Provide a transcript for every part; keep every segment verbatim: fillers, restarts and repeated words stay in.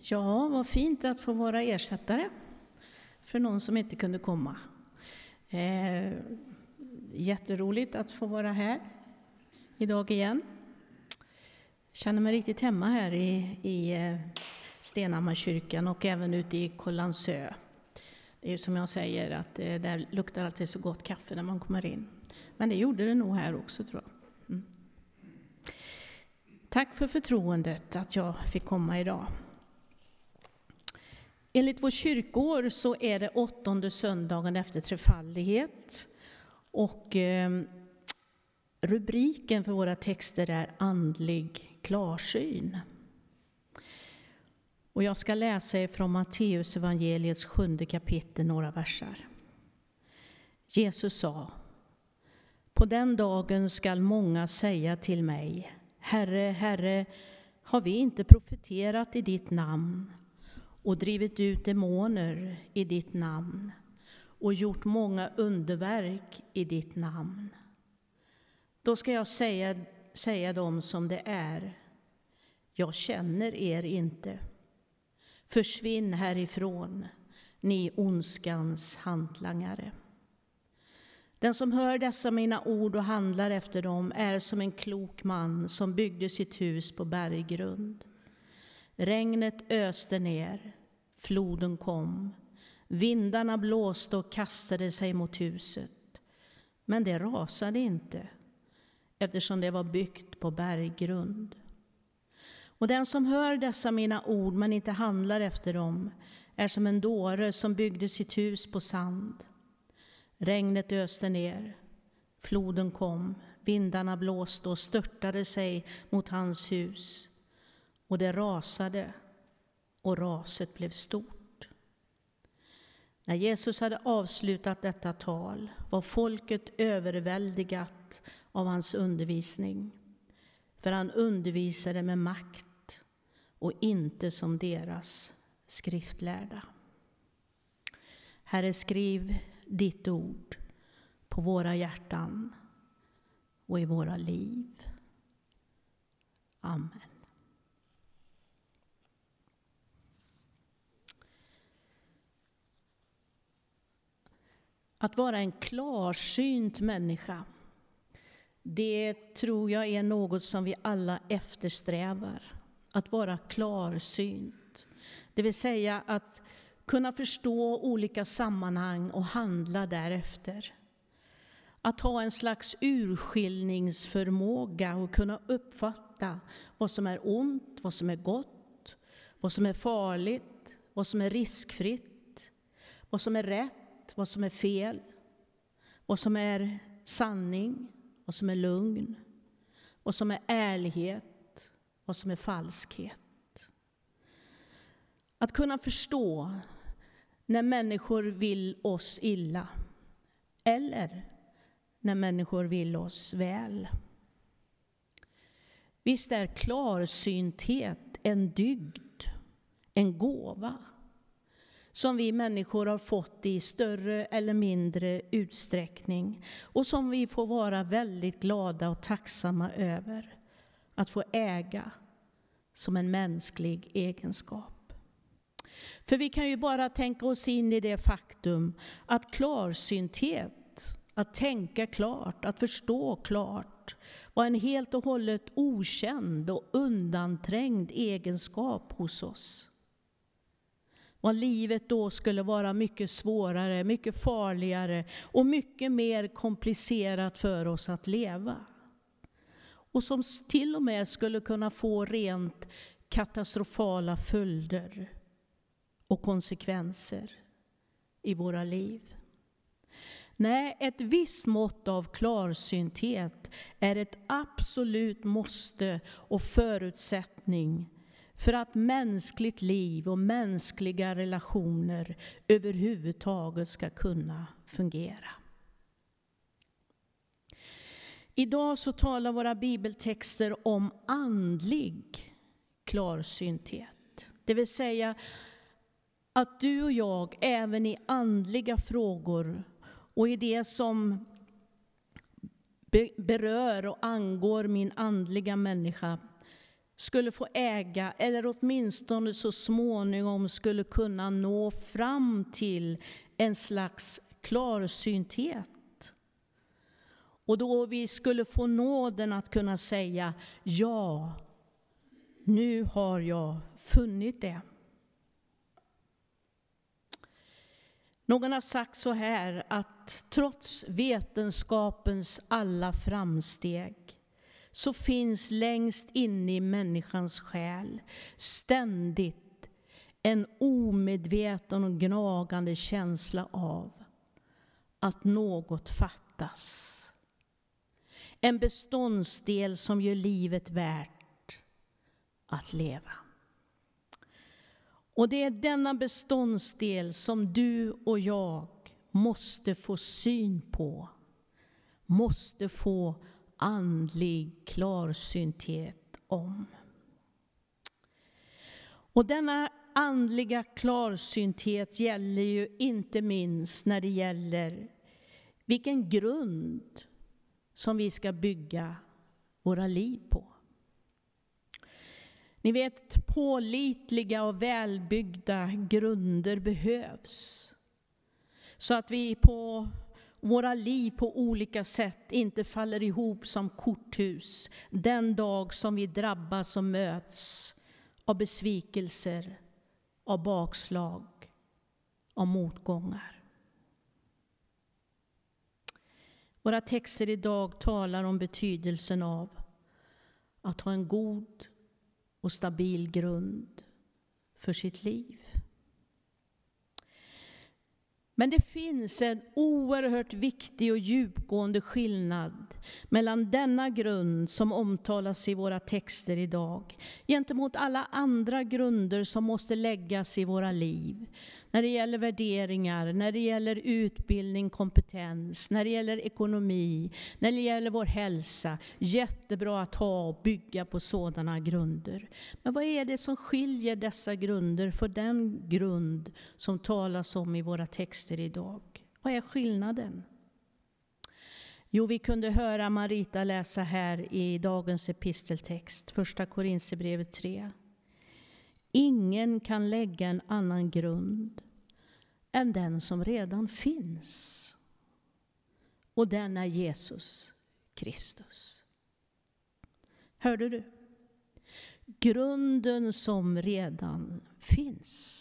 Ja, vad fint att få vara ersättare för någon som inte kunde komma. Eh, jätteroligt att få vara här idag igen. Känner mig riktigt hemma här i, i eh, Stenhammarkyrkan och även ute i Kållandsö. Det är som jag säger att eh, där luktar alltid så gott kaffe när man kommer in. Men det gjorde det nog här också, tror jag. Mm. Tack för förtroendet att jag fick komma idag. Enligt vår kyrkår så är det åttonde söndagen efter trefaldighet. Och eh, rubriken för våra texter är andlig klarsyn. Och jag ska läsa från Matteus evangeliets sjunde kapitel några versar. Jesus sa: på den dagen skall många säga till mig: Herre, Herre, har vi inte profeterat i ditt namn och drivit ut demoner i ditt namn och gjort många underverk i ditt namn? Då ska jag säga, säga dem som det är: jag känner er inte. Försvinn härifrån, ni ondskans hantlangare. Den som hör dessa mina ord och handlar efter dem är som en klok man som byggde sitt hus på berggrund. Regnet öste ner, floden kom, vindarna blåste och kastade sig mot huset. Men det rasade inte, eftersom det var byggt på berggrund. Och den som hör dessa mina ord men inte handlar efter dem är som en dåre som byggde sitt hus på sand. Regnet öste ner, floden kom, vindarna blåste och störtade sig mot hans hus. Och det rasade, och raset blev stort. När Jesus hade avslutat detta tal var folket överväldigat av hans undervisning. För han undervisade med makt och inte som deras skriftlärda. Herre, skriv ditt ord på våra hjärtan och i våra liv. Amen. Att vara en klarsynt människa, det tror jag är något som vi alla eftersträvar. Att vara klarsynt, det vill säga att kunna förstå olika sammanhang och handla därefter. Att ha en slags urskiljningsförmåga och kunna uppfatta vad som är ont, vad som är gott, vad som är farligt, vad som är riskfritt, vad som är rätt, vad som är fel, vad som är sanning, vad som är lugn, vad som är ärlighet, vad som är falskhet. Att kunna förstå när människor vill oss illa eller när människor vill oss väl. Visst är klarsynthet en dygd, en gåva som vi människor har fått i större eller mindre utsträckning och som vi får vara väldigt glada och tacksamma över att få äga som en mänsklig egenskap. För vi kan ju bara tänka oss in i det faktum att klarsynthet, att tänka klart, att förstå klart, var en helt och hållet okänd och undanträngd egenskap hos oss. Vad livet då skulle vara mycket svårare, mycket farligare och mycket mer komplicerat för oss att leva. Och som till och med skulle kunna få rent katastrofala följder och konsekvenser i våra liv. Nej, ett visst mått av klarsynthet är ett absolut måste och förutsättning för att mänskligt liv och mänskliga relationer överhuvudtaget ska kunna fungera. Idag så talar våra bibeltexter om andlig klarsynthet. Det vill säga att du och jag även i andliga frågor och i det som berör och angår min andliga människa skulle få äga, eller åtminstone så småningom skulle kunna nå fram till en slags klarsynthet. Och då vi skulle få nåden att kunna säga, ja, nu har jag funnit det. Någon har sagt så här, att trots vetenskapens alla framsteg så finns längst inne i människans själ ständigt en omedveten och gnagande känsla av att något fattas. En beståndsdel som gör livet värt att leva. Och det är denna beståndsdel som du och jag måste få syn på. Måste få andlig klarsynthet om. Och denna andliga klarsynthet gäller ju inte minst när det gäller vilken grund som vi ska bygga våra liv på. Ni vet, pålitliga och välbyggda grunder behövs. Så att vi på våra liv på olika sätt inte faller ihop som korthus den dag som vi drabbas och möts av besvikelser, av bakslag, av motgångar. Våra texter idag talar om betydelsen av att ha en god och stabil grund för sitt liv. Men det finns en oerhört viktig och djupgående skillnad mellan denna grund som omtalas i våra texter idag gentemot alla andra grunder som måste läggas i våra liv. När det gäller värderingar, när det gäller utbildning, kompetens, när det gäller ekonomi, när det gäller vår hälsa. Jättebra att ha och bygga på sådana grunder. Men vad är det som skiljer dessa grunder för den grund som talas om i våra texter idag? Vad är skillnaden? Jo, vi kunde höra Marita läsa här i dagens episteltext, första Korinthierbrevet tre. Ingen kan lägga en annan grund än den som redan finns. Och den är Jesus Kristus. Hörde du? Grunden som redan finns.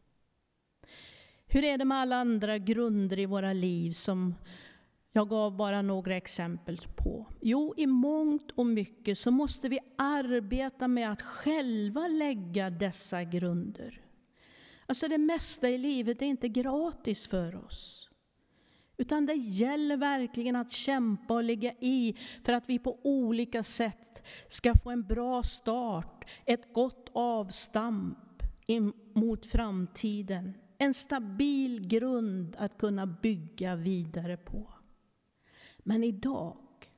Hur är det med alla andra grunder i våra liv som jag gav bara några exempel på? Jo, i mångt och mycket så måste vi arbeta med att själva lägga dessa grunder. Alltså det mesta i livet är inte gratis för oss. Utan det gäller verkligen att kämpa och lägga i för att vi på olika sätt ska få en bra start, ett gott avstamp mot framtiden. En stabil grund att kunna bygga vidare på. Men idag,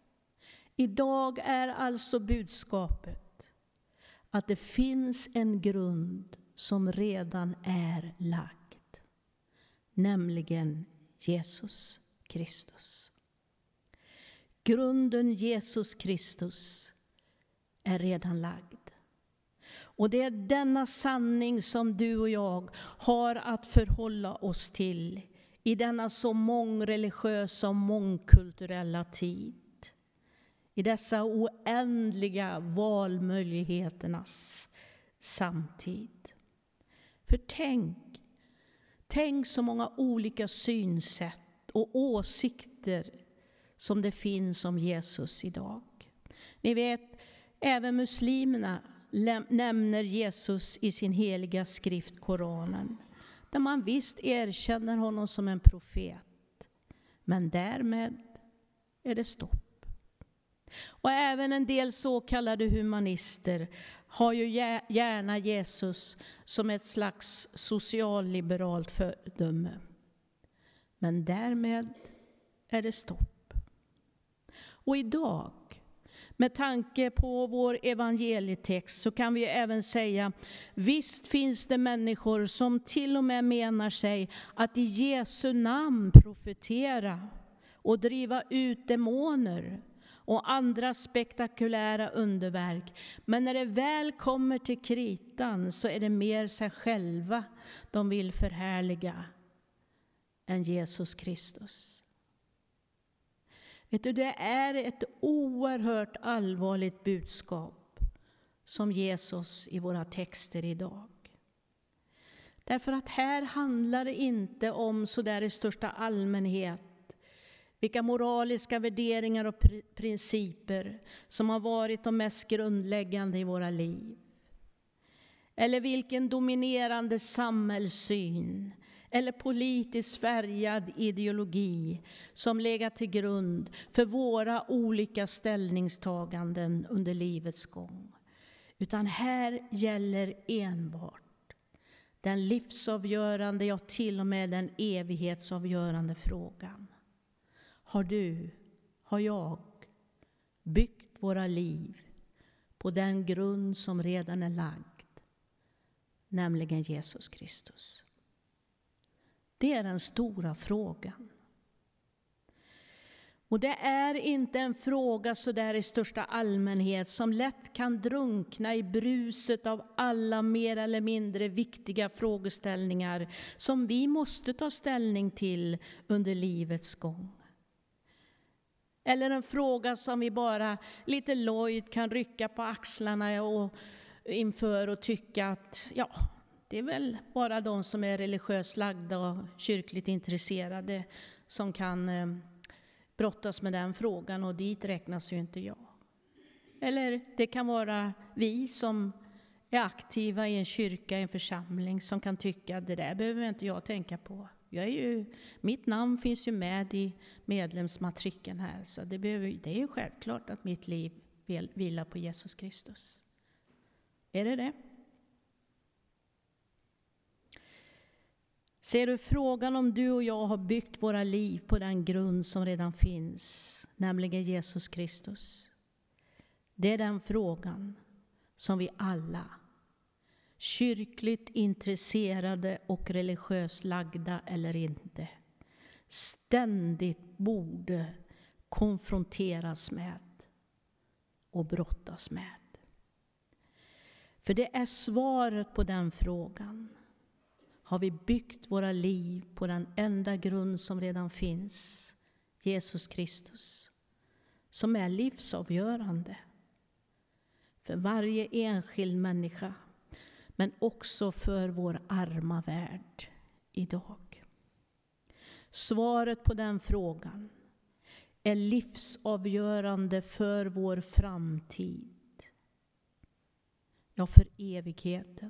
idag är alltså budskapet att det finns en grund som redan är lagd. Nämligen Jesus Kristus. Grunden Jesus Kristus är redan lagd. Och det är denna sanning som du och jag har att förhålla oss till i denna så mångreligiösa och mångkulturella tid. I dessa oändliga valmöjligheternas samtid. För tänk, tänk så många olika synsätt och åsikter som det finns om Jesus idag. Ni vet, även muslimerna nämner Jesus i sin heliga skrift Koranen. Där man visst erkänner honom som en profet. Men därmed är det stopp. Och även en del så kallade humanister har ju gärna Jesus som ett slags socialliberalt föredöme. Men därmed är det stopp. Och idag, med tanke på vår evangelietext, så kan vi även säga, visst finns det människor som till och med menar sig att i Jesu namn profetera och driva ut demoner och andra spektakulära underverk. Men när det väl kommer till kritan så är det mer sig själva de vill förhärliga än Jesus Kristus. Vet du, det är ett oerhört allvarligt budskap som Jesus i våra texter idag. Därför att här handlar det inte om så där i största allmänhet vilka moraliska värderingar och principer som har varit de mest grundläggande i våra liv. Eller vilken dominerande samhällssyn eller politiskt färgad ideologi som legat till grund för våra olika ställningstaganden under livets gång. Utan här gäller enbart den livsavgörande, ja till och med den evighetsavgörande frågan. Har du, har jag byggt våra liv på den grund som redan är lagd, nämligen Jesus Kristus? Det är den stora frågan. Och det är inte en fråga så där i största allmänhet som lätt kan drunkna i bruset av alla mer eller mindre viktiga frågeställningar som vi måste ta ställning till under livets gång. Eller en fråga som vi bara lite lojt kan rycka på axlarna och inför och tycka att ja, det är väl bara de som är religiöst lagda och kyrkligt intresserade som kan eh, brottas med den frågan, och dit räknas ju inte jag. Eller det kan vara vi som är aktiva i en kyrka, i en församling, som kan tycka att det där behöver inte jag tänka på. Jag är ju, mitt namn finns ju med i medlemsmatrikeln här, så det, behöver, det är ju självklart att mitt liv vilar på Jesus Kristus. Är det det? Ser du, frågan om du och jag har byggt våra liv på den grund som redan finns, nämligen Jesus Kristus. Det är den frågan som vi alla, kyrkligt intresserade och religiöst lagda eller inte, ständigt borde konfronteras med och brottas med. För det är svaret på den frågan. Har vi byggt våra liv på den enda grund som redan finns, Jesus Kristus, som är livsavgörande för varje enskild människa, men också för vår arma värld idag. Svaret på den frågan är livsavgörande för vår framtid, ja, för evigheten.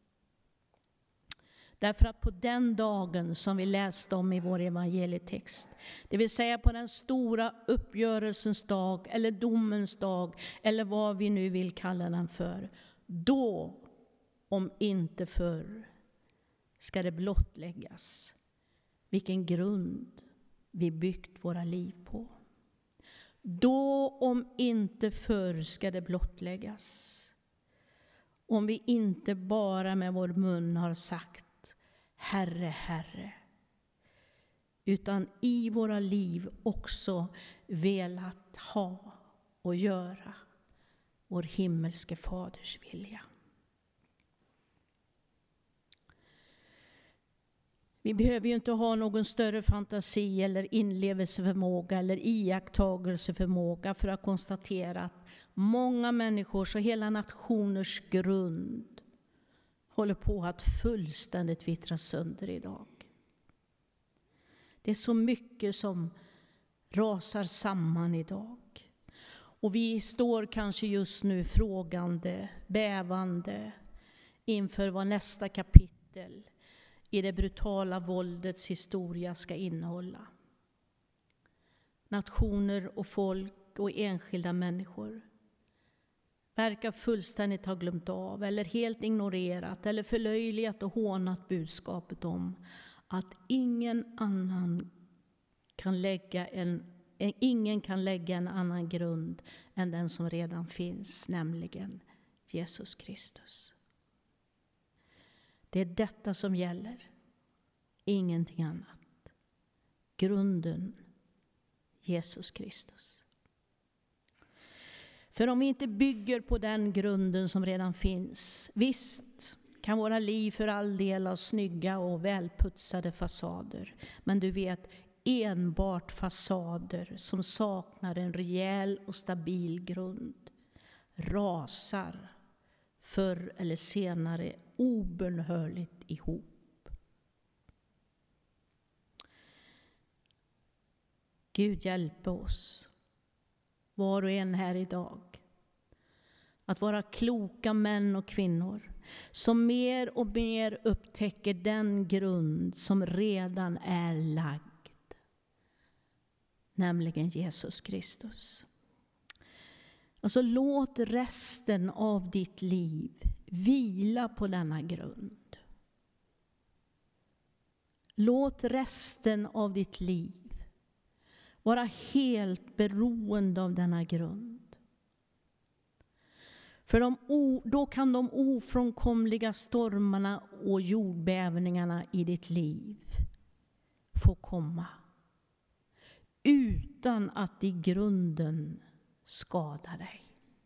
Därför att på den dagen som vi läste om i vår evangelietext, det vill säga på den stora uppgörelsens dag eller domens dag eller vad vi nu vill kalla den för, då, om inte förr, ska det blottläggas vilken grund vi byggt våra liv på. Då, om inte förr, ska det blottläggas om vi inte bara med vår mun har sagt Herre, Herre, utan i våra liv också velat ha och göra vår himmelske faders vilja. Vi behöver ju inte ha någon större fantasi eller inlevelseförmåga eller iakttagelseförmåga för att konstatera att många människors och hela nationers grund håller på att fullständigt vittra sönder idag. Det är så mycket som rasar samman idag. Och vi står kanske just nu frågande, bävande inför vad nästa kapitel i det brutala våldets historia ska innehålla. Nationer och folk och enskilda människor verkar fullständigt ha glömt av eller helt ignorerat eller förlöjligat och hånat budskapet om att ingen annan kan lägga en, ingen kan lägga en annan grund än den som redan finns, nämligen Jesus Kristus. Det är detta som gäller, ingenting annat. Grunden, Jesus Kristus. För om vi inte bygger på den grunden som redan finns, visst kan våra liv för all del ha snygga och välputsade fasader. Men du vet, enbart fasader som saknar en rejäl och stabil grund rasar förr eller senare obönhörligt ihop. Gud hjälpe oss, var och en här idag, att vara kloka män och kvinnor som mer och mer upptäcker den grund som redan är lagd, nämligen Jesus Kristus. Alltså låt resten av ditt liv vila på denna grund. Låt resten av ditt liv vara helt beroende av denna grund. För de, då kan de ofrånkomliga stormarna och jordbävningarna i ditt liv få komma utan att i grunden skada dig.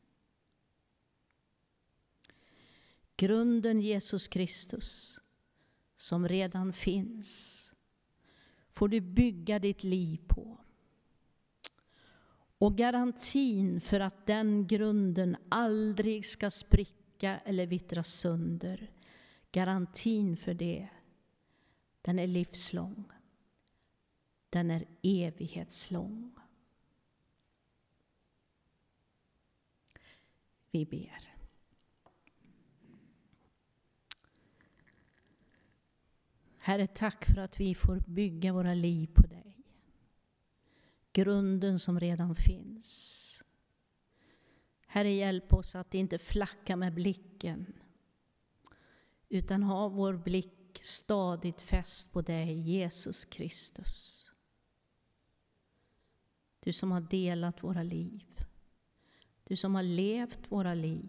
Grunden Jesus Kristus som redan finns får du bygga ditt liv på. Och garantin för att den grunden aldrig ska spricka eller vittra sönder, garantin för det, den är livslång. Den är evighetslång. Vi ber. Herre, tack för att vi får bygga våra liv på dig. Grunden som redan finns. Herre, hjälp oss att inte flacka med blicken, utan ha vår blick stadigt fäst på dig, Jesus Kristus. Du som har delat våra liv. Du som har levt våra liv.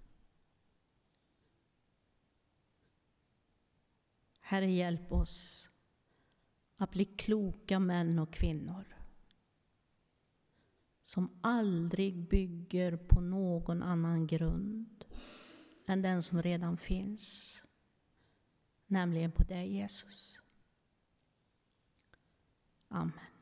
Herre, hjälp oss att bli kloka män och kvinnor som aldrig bygger på någon annan grund än den som redan finns, nämligen på dig, Jesus. Amen.